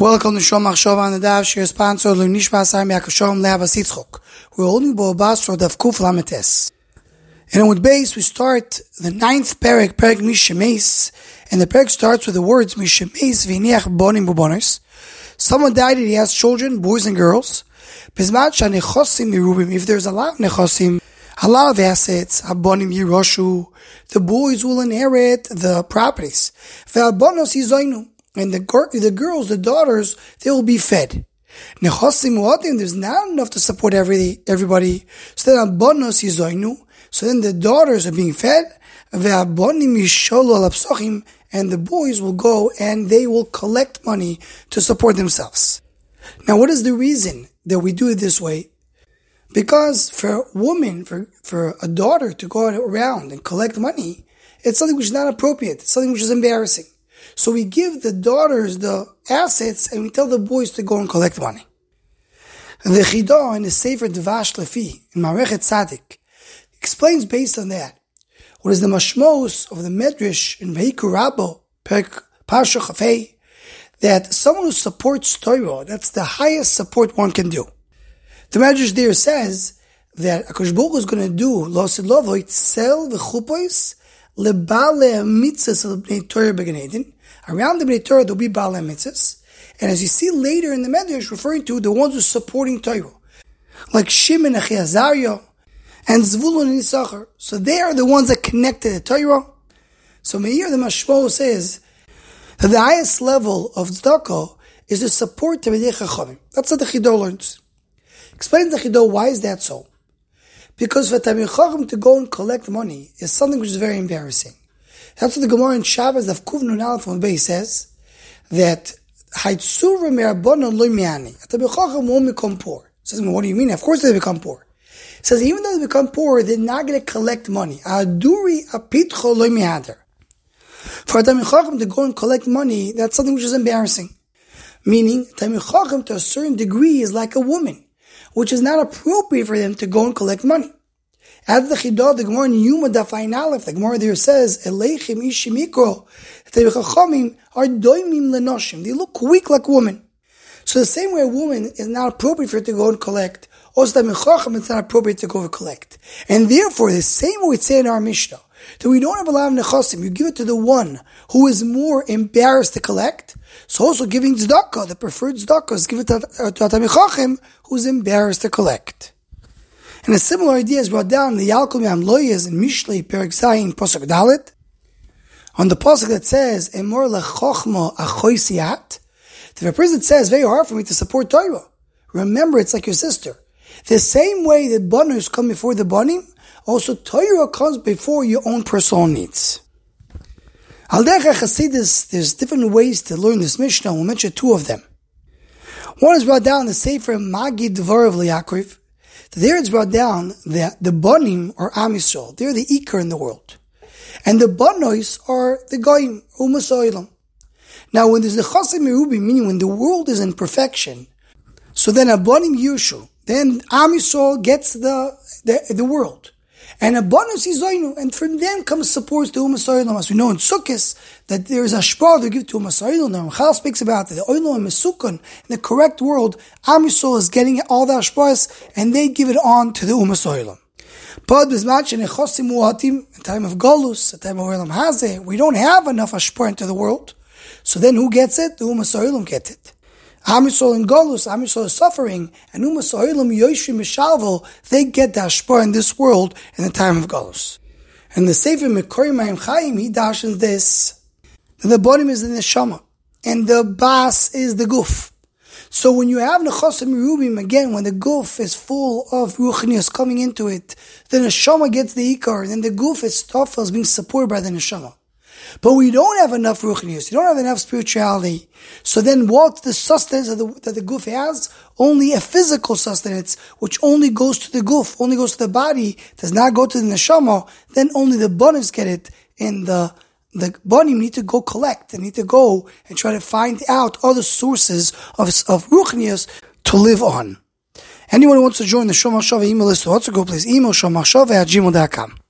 Welcome to Shomach Shova on the Dav, share sponsored Lunishma Asar Mi'akav Shalom Le'avas Yitzchok. We're holding Bo'obas for Dav Kuf Lametes. And with base, we start the 9th Perek Mishemeis, and the Perek starts with the words Mishemeis V'iniach Bonim Bubonis. Someone died and he has children, boys and girls. Bizmat Shanechosim Mirubim, if there's a lot of Nechosim, a lot of assets, Abonim Yiroshu, the boys will inherit the properties. Ve'abonos Yizoinu. And the girls, the daughters, they will be fed. Nechosim mu'atim, there's not enough to support everybody. So then abonos yizoinu. So then the daughters are being fed. Ve'abonim yisholu al hapsochim, and the boys will go and they will collect money to support themselves. Now, what is the reason that we do it this way? Because for a woman, for a daughter to go around and collect money, it's something which is not appropriate. It's something which is embarrassing. So we give the daughters the assets and we tell the boys to go and collect money. The Chidah in the Sefer Dvash Lefi, in Marechet Tzadik, explains based on that. What is the mashmos of the Medrash in Veiku Rabbo, Parsha Chafei, that someone who supports Torah, that's the highest support one can do. The Medrash there says that HaKadosh Baruch Hu is going to do Losid Lovo Itzel V'chupois Lebale Mitzvahs L'bnei Torah B'Gan Eden. Around the Bnei Torah, there will be Baal HaMitzvahs. And as you see later in the Medrash, referring to the ones who are supporting Torah, like Shimon, Achi Azariah, and Zvulun and Issachar. So they are the ones that connected the Torah. So Meir the Mashmo says that the highest level of tzedakah is to support Talmidei Chachamim. That's what the Chidah learns. Explains the Chidah, why is that so? Because for Talmidei Chacham to go and collect money is something which is very embarrassing. That's what the Gemara in Shabbos of Kuv Nun Aleph on Beis says, that Haitzura me'Rabbanan lo mi'ani. Talmidei Chacham won't become poor. Says, what do you mean? Of course they become poor. It says, even though they become poor, they're not going to collect money. Aduri apitcho lo mi'ader. For Talmidei Chacham to go and collect money, that's something which is embarrassing. Meaning, Talmidei Chacham to a certain degree is like a woman, which is not appropriate for them to go and collect money. As the Chidah, the Gemara in Yuma Daf Ayin Aleph, the Gemara there says, Eleichem ishi mikro, the Chachamim are doimim lenoshim. They look weak like women. So the same way a woman is not appropriate for her to go and collect, also the Chacham it's not appropriate to go and collect. And therefore, the same way we say in our Mishnah, that we don't have a lot of nechosim, you give it to the one who is more embarrassed to collect. So also giving tzedakah, the preferred tzedakah, is give it to Talmidei Chacham who's embarrassed to collect. And a similar idea is brought down in the Yalkut Me'amloyes in Mishlei Perek Zayin Pasuk Dalet. On the pasuk that says, "Emor lechochma achoisiat," the person says, "Very hard for me to support Torah." Remember, it's like your sister. The same way that banos come before the banim, also Torah comes before your own personal needs. Al derech Hasidus, there's different ways to learn this Mishnah. We'll mention two of them. One is brought down in the Sefer Magid Dvarav L'Yakriv. There it's brought down that the Banim are Am Yisrael. They're the Iker in the world. And the Banois are the Goyim, Umas Oilam. Now when there's the Chasim Merubi, meaning when the world is in perfection, so then a Banim Yushu, then Am Yisrael gets the world. And a Banos Yizoinu, and from them comes supports the Umas Oilam. As we know in Sukkot, that there is a shpar they give to Umas Oilam. The Ramchal speaks about it. The Oilam and Mesukon, in the correct world, Am Yisrael is getting all the shpars, and they give it on to the Umas Oilam. But Bizmat Shenechosim Mu'atim, in time of Golus, in time of Oilam Hazeh, we don't have enough shpar into the world. So then who gets it? The Umas Oilam get it. Am Yisrael in Golus, Am Yisrael is suffering, and Umas Oilam Yoshim Mishalvo, they get the Ashpar in this world in the time of Golus. And the Sefer Mekori Mayim Chaim, he dashens this. The bottom is the Neshama, and the Bas is the Guf. So when you have Nechosim Merubim, again, when the Guf is full of Ruchnius coming into it, the Neshama gets the Ikar, and then the Guf itself is being supported by the Neshama. But we don't have enough ruchnius, you don't have enough spirituality. So then what's the sustenance that the guf has? Only a physical sustenance, which only goes to the guf, only goes to the body, does not go to the neshama. Then only the banim get it, and the banim need to go collect, and need to go and try to find out other sources of ruchnius to live on. Anyone who wants to join the Shomach Shova email list, to also go please email shomachshova@gmail.com.